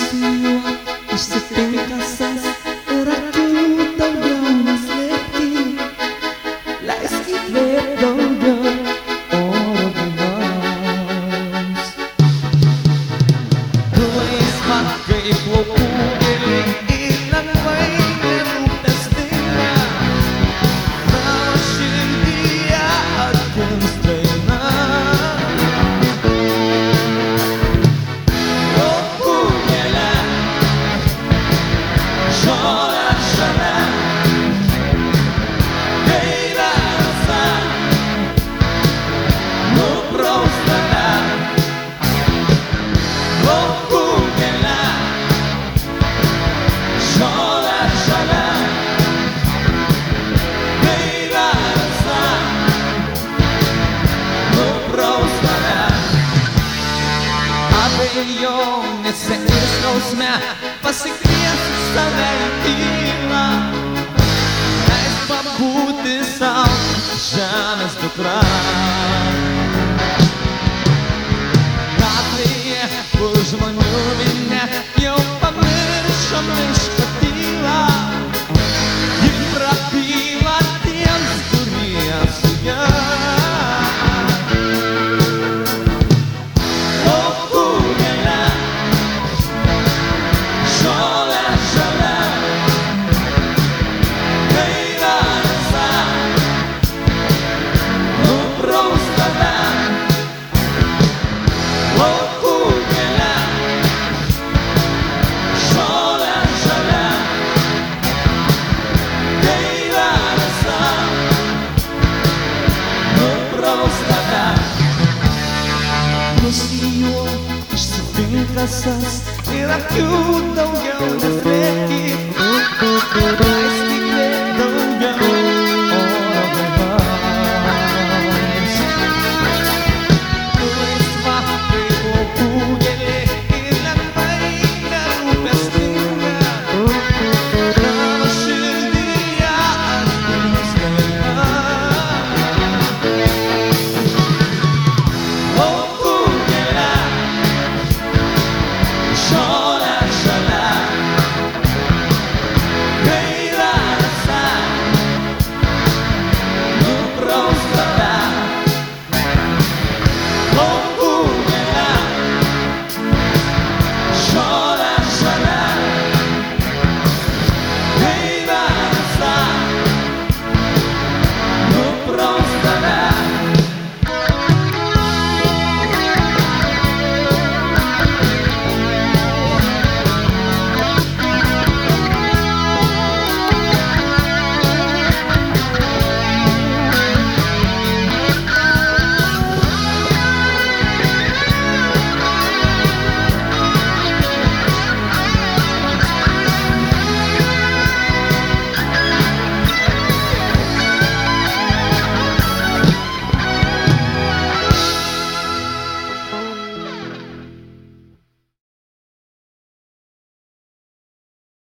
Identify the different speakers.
Speaker 1: nusijuok išsipinkas ir akių daugiau neslėpti, leisk įkvėpt daugiau oro gyvos. Tu laisva kaip plaukų gėlė ir lengvai nerūpestinga, tavo širdyje atgims daina. Abejonėse ir skausme pasikviesiu save į tylą, leisk pabūti sau žemės dukra. Gatvėje, kur žmonių minia, jau pamiršom miško tylą, ji prabyla tiems, kurie su ja. Nusijuok išsipinkas ir akių daugiau neslėpki.